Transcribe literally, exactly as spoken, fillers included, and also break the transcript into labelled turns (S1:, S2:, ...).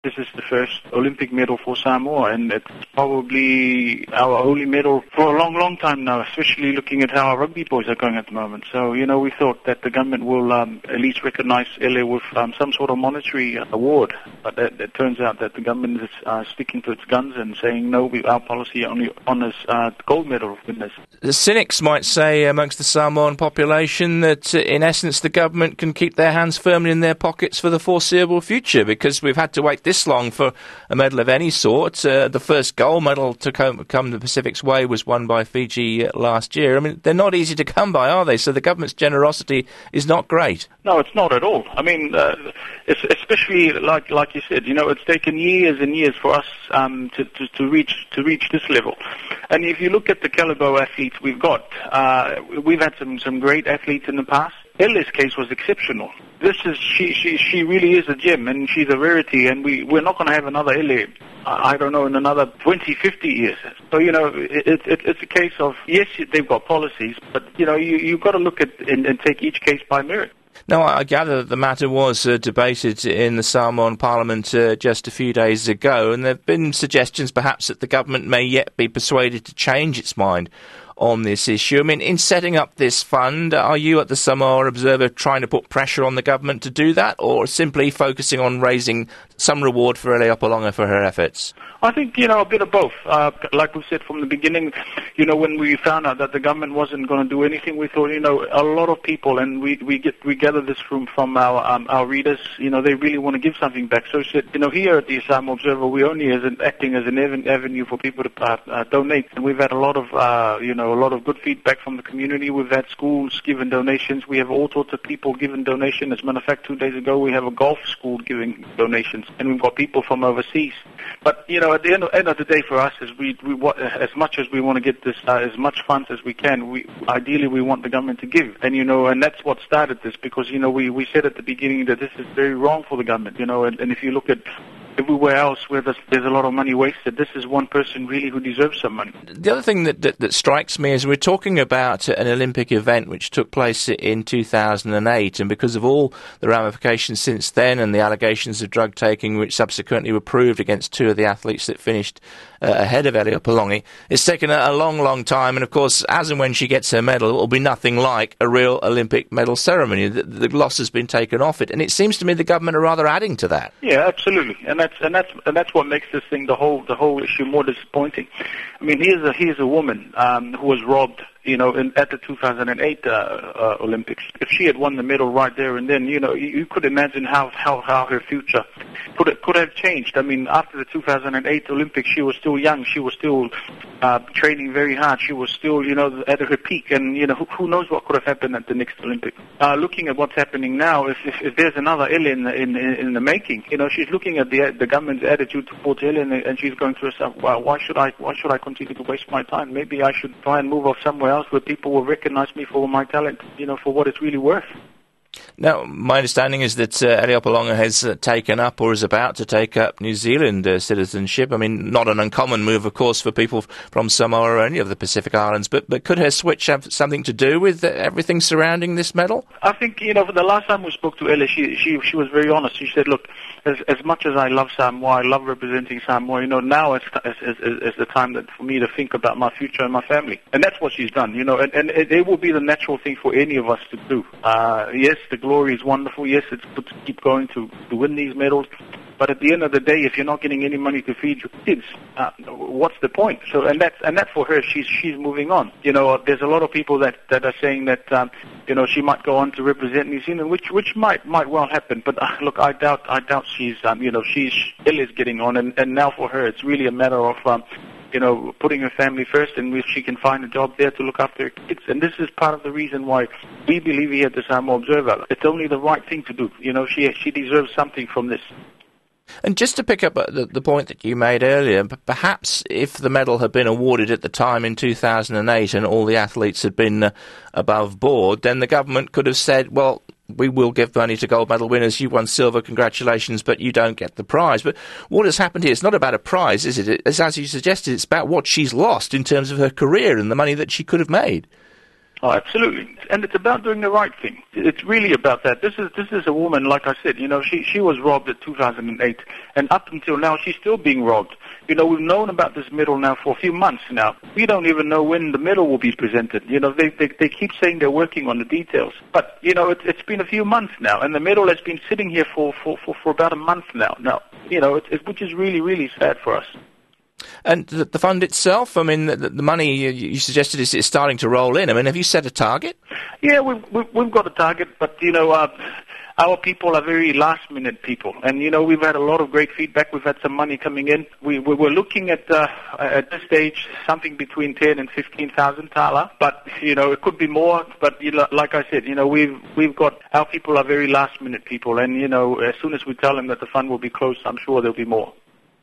S1: This is the first Olympic medal for Samoa, and it's probably our only medal for a long, long time now, especially looking at how our rugby boys are going at the moment. So, you know, we thought that the government will um, at least recognize Ele with um, some sort of monetary award, but it, it turns out that the government is uh, sticking to its guns and saying, no, we, our policy only honours uh, gold medal winners.
S2: The cynics might say amongst the Samoan population that, uh, in essence, the government can keep their hands firmly in their pockets for the foreseeable future, because we've had to wait this long for a medal of any sort. Uh, the first gold medal to come, come the Pacific's way was won by Fiji uh, last year. I mean, they're not easy to come by, are they? So the government's generosity is not great.
S1: No, it's not at all. I mean, uh, it's especially like like you said, you know, it's taken years and years for us um, to, to to reach to reach this level. And if you look at the caliber athletes we've got, uh, we've had some some great athletes in the past. Ele's case was exceptional. This is she she she really is a gem, and she's a rarity, and we we're not going to have another Ele, I don't know, in another twenty, fifty years. So, you know, it, it, it's a case of, yes, they've got policies, but, you know, you, you've got to look at and, and take each case by merit.
S2: Now, I gather that the matter was uh, debated in the Samoan Parliament uh, just a few days ago, and there have been suggestions perhaps that the government may yet be persuaded to change its mind on this issue. I mean, in setting up this fund, are you at the Samoa Observer trying to put pressure on the government to do that, or simply focusing on raising some reward for Ele Opolonga for her efforts?
S1: I think, you know, a bit of both. Uh, like we said from the beginning, you know, when we found out that the government wasn't going to do anything, we thought, you know, a lot of people, and we we get we gather this from from our um, our readers, you know, they really want to give something back. So, you know, here at the Samoa Observer, we only as an, acting as an avenue for people to uh, uh, donate, and we've had a lot of, uh, you know, a lot of good feedback from the community. We've had schools giving donations. We have all sorts of people giving donations. As a matter of fact, two days ago, we have a golf school giving donations, and we've got people from overseas. But, you know, at the end of, end of the day for us, is we, we as much as we want to get this, uh, as much funds as we can, we ideally we want the government to give. And, you know, and that's what started this, because, you know, we, we said at the beginning that this is very wrong for the government, you know, and, and if you look at everywhere else where there's, there's a lot of money wasted, this is one person really who deserves some money.
S2: The other thing that, that, that strikes me is we're talking about an Olympic event which took place in two thousand eight, and because of all the ramifications since then and the allegations of drug taking which subsequently were proved against two of the athletes that finished uh, ahead of Ele Opolonga, it's taken a, a long, long time, and of course, as and when she gets her medal, it will be nothing like a real Olympic medal ceremony. The, the gloss has been taken off it, and it seems to me the government are rather adding to that.
S1: Yeah, absolutely, and that's and that's and that's what makes this thing, the whole the whole issue, more disappointing. I mean, here's a here's a woman um, who was robbed, you know, in, at the two thousand eight uh, uh, Olympics. If she had won the medal right there and then, you know, you, you could imagine how, how, how her future could could have changed. I mean, after the two thousand eight Olympics, she was still young. She was still uh, training very hard. She was still, you know, at her peak. And, you know, who, who knows what could have happened at the next Olympics. Uh, looking at what's happening now, if, if, if there's another Ele in, in, in the making, you know, she's looking at the the government's attitude towards Ele, and, and she's going to herself, well, why should I why should I continue to waste my time? Maybe I should try and move off somewhere else where people will recognize me for my talent, you know, for what it's really worth.
S2: Now, my understanding is that uh, Ele Opolonga has uh, taken up or is about to take up New Zealand uh, citizenship. I mean, not an uncommon move, of course, for people from Samoa or any of the Pacific Islands, but, but could her switch have something to do with uh, everything surrounding this medal?
S1: I think, you know, for the last time we spoke to Ele, she, she, she was very honest. She said, look, as, as much as I love Samoa, I love representing Samoa, you know, now is, is, is, is the time that for me to think about my future and my family. And that's what she's done, you know, and, and it, it will be the natural thing for any of us to do. Uh, yes, the glory is wonderful. Yes, it's good to keep going to, to win these medals. But at the end of the day, if you're not getting any money to feed your kids, uh, what's the point? So, and that's and that's for her. She's she's moving on. You know, there's a lot of people that, that are saying that um, you know, she might go on to represent New Zealand, which which might might well happen. But uh, look, I doubt I doubt she's um, you know she's ill is getting on, and, and now for her, it's really a matter of um, you know, putting her family first, and if she can find a job there to look after her kids. And this is part of the reason why we believe here at the Samoa Observer, it's only the right thing to do. You know, she she deserves something from this.
S2: And just to pick up the, the point that you made earlier, perhaps if the medal had been awarded at the time in two thousand eight and all the athletes had been uh, above board, then the government could have said, well, we will give money to gold medal winners. You won silver, congratulations, but you don't get the prize. But what has happened here, it's not about a prize, is it? It's, as you suggested, it's about what she's lost in terms of her career and the money that she could have made.
S1: Oh, absolutely. And it's about doing the right thing. It's really about that. This is this is a woman, like I said, you know, she, she was robbed in two thousand eight, and up until now, she's still being robbed. You know, we've known about this medal now for a few months now. We don't even know when the medal will be presented. You know, they they, they keep saying they're working on the details. But, you know, it, it's been a few months now, and the medal has been sitting here for, for, for, for about a month now. Now, you know, it, it, which is really, really sad for us.
S2: And the, the fund itself, I mean, the, the money you, you suggested is, is starting to roll in. I mean, have you set a target?
S1: Yeah, we've, we've, we've got a target, but, you know, uh, our people are very last-minute people. And, you know, we've had a lot of great feedback. We've had some money coming in. We, we were looking at, uh, at this stage, something between ten and fifteen thousand tala. But, you know, it could be more. But, you know, like I said, you know, we've, we've got, our people are very last-minute people. And, you know, as soon as we tell them that the fund will be closed, I'm sure there'll be more.